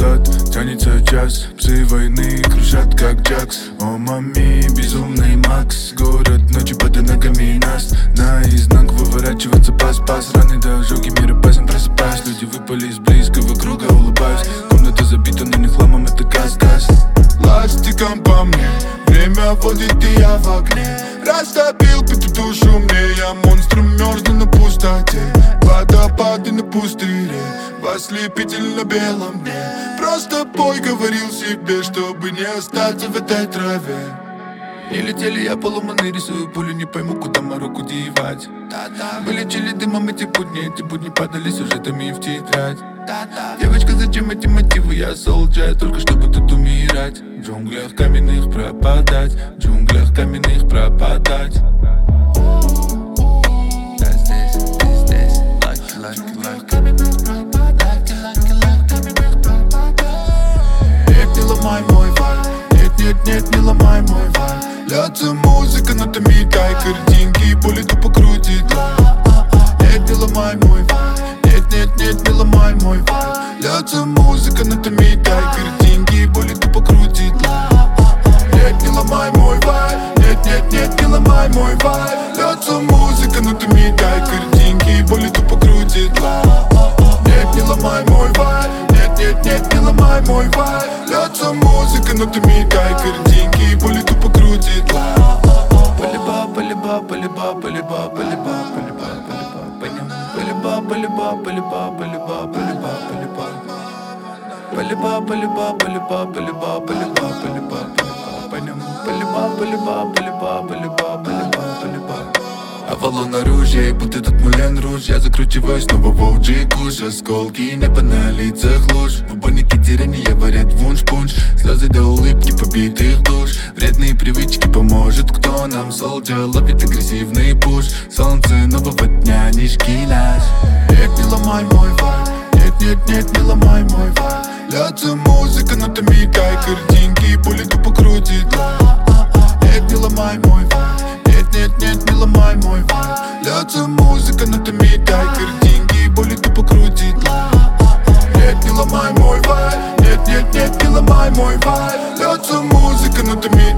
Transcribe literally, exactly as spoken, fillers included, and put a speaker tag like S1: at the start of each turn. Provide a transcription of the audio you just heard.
S1: тот, тянется час. Псы войны кружат как Джакс. О, мами, безумный Макс. Город ночи под ногами нас. Наизнанку выворачивается пас-пас. Раны до ожоги, мир опасен, просыпаюсь. Люди выпали из близкого круга, улыбаюсь. Комната забита, но не хламом, это газ-газ. Ластиком по мне время водит, и я в огне. Растопил пятую душу мне. Я монстром мерзну на пустоте. Водопады на пустыре в ослепительно белом дне. Просто бой говорил себе, чтобы не остаться в этой траве. И летели я полуманы, рисую пулю, не пойму, куда мороку девать. Вылечили дымом эти будни, эти будни падали сюжетами в тетрадь. Девочка, зачем эти мотивы? Я солджа, только чтобы тут умирать. В джунглях каменных пропадать, в джунглях каменных пропадать. Да, здесь, ты здесь, лаки, лаки, лаки. Нет, не ломай мой вайб, нет, нет, нет, не ломай мой вайб. Льется музыка, нотами дай картинки, боли тупо крутит лайф. Нет, не ломай мой вайб, нет, нет, нет, не ломай мой вайб. Льется музыка, нотами дай картинки, боли тупо крутит лайф. Нет, не ломай мой вайб, нет, нет, нет, не ломай мой вайб. Льется музыка, нотами дай картинки, боли тупо крутит лайф. Нет, не ломай мой вайб, нет, нет, нет, не ломай мой вайб. Льется музыка, нотами дай картинки, боли тупо крутит лайф. Полиба, полиба, полиба, полиба, полиба, полиба, полиба, поням. Полиба, полиба, полиба, полиба, полиба, полиба. Полиба, полиба, полиба, полиба, полиба, полиба, полиба, поням. Полиба, полиба, полиба, полиба, полиба, полиба. Авалон оружие, будто тут Мулен Руж. Я закручиваюсь снова в о джи куш. Осколки, небо на лицах луж. В уборнике тирания варят вунш-пунш. Слезы до улыбки побитых душ. Вредные привычки поможет кто нам. Солджа ловит агрессивный пуш. Солнце нового дня, нишки наш. Нет, не ломай мой вайб, нет, нет, нет, не ломай мой вайб. Льется музыка, нотами дай картинки, боли тупо крутит лайф. Нет, не ломай мой вайб, нет, нет, нет, не ломай мой вайб. Льется музыка, нотами дай картинки, боли тупо крутит лайф. Нет, не ломай мой вайб, нет, нет, нет, не ломай мой вайб. Льется музыка, нотами